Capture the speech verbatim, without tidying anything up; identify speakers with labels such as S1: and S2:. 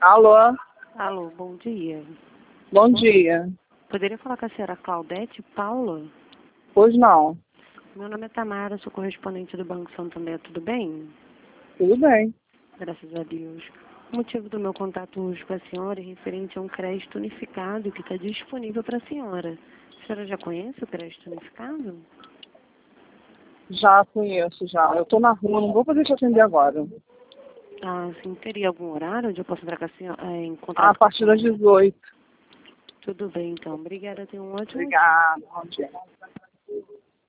S1: Alô?
S2: Alô, bom dia.
S1: Bom dia.
S2: Poderia falar com a senhora Claudete Paula?
S1: Pois não.
S2: Meu nome é Tamara, sou correspondente do Banco Santander, tudo bem?
S1: Tudo bem.
S2: Graças a Deus. O motivo do meu contato hoje com a senhora é referente a um crédito unificado que está disponível para a senhora. A senhora já conhece o crédito unificado?
S1: Já conheço, já. Eu tô na rua, não vou poder te atender agora.
S2: Ah, sim. Teria algum horário onde eu posso entrar com a senhora, é, em
S1: A
S2: contato com a
S1: partir das
S2: senhora?
S1: dezoito.
S2: Tudo bem, então. Obrigada, tenha um ótimo dia.
S1: Obrigada. Bom dia.